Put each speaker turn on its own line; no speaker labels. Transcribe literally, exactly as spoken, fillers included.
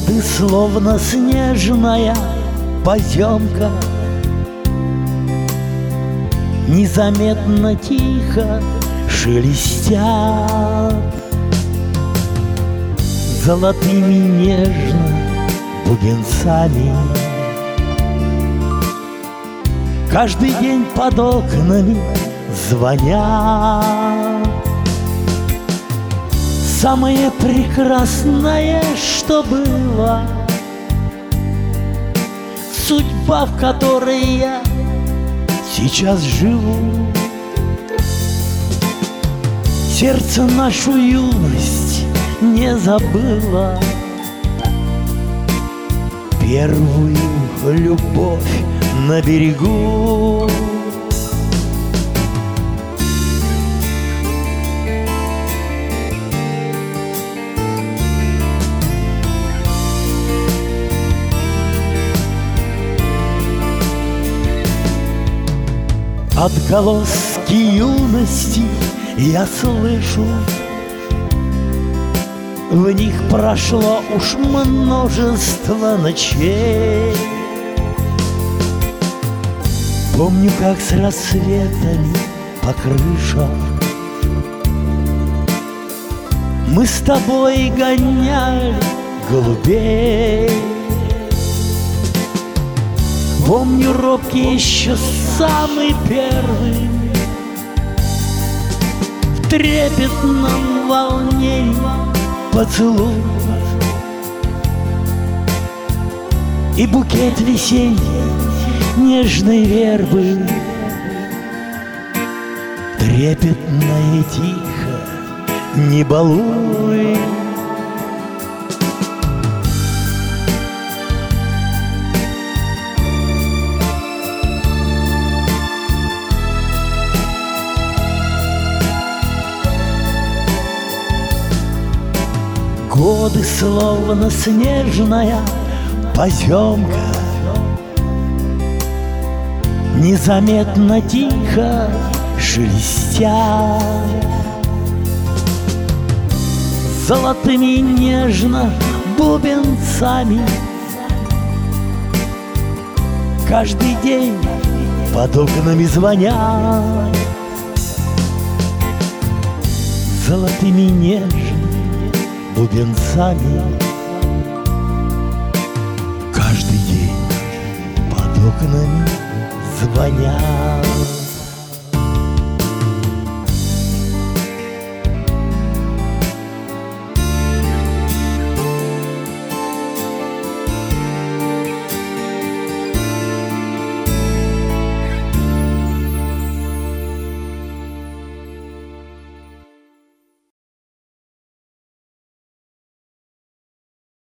Годы, словно снежная поземка, незаметно тихо шелестят золотыми нежно бубенцами. Каждый день под окнами звонят. Самое прекрасное, что было, судьба, в которой я сейчас живу. Сердце нашу юность не забыло, первую любовь на берегу. Отголоски юности я слышу, в них прошло уж множество ночей. Помню, как с рассветами по крышам мы с тобой гоняли голубей. Помню робкий еще самый первый в трепетном волнении поцелуй и букет весенней нежной вербы, трепетно и тихо, не балуй. Годы, словно снежная поземка, незаметно тихо шелестят золотыми нежно бубенцами. Каждый день под окнами звонят золотыми нежно бубенцами. Каждый день под окнами звонят.